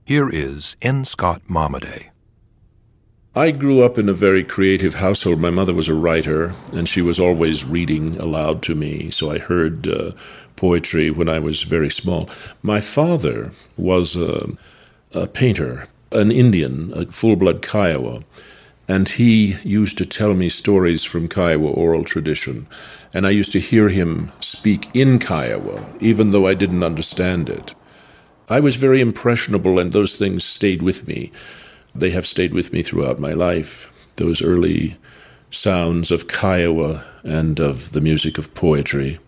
Here is N. Scott Momaday. I grew up in a very creative household. My mother was a writer, and she was always reading aloud to me, so I heard poetry when I was very small. My father was a painter, an Indian, a full-blood Kiowa, and he used to tell me stories from Kiowa oral tradition, and I used to hear him speak in Kiowa, even though I didn't understand it. I was very impressionable, and those things stayed with me. They have stayed with me throughout my life, those early sounds of Kiowa and of the music of poetry.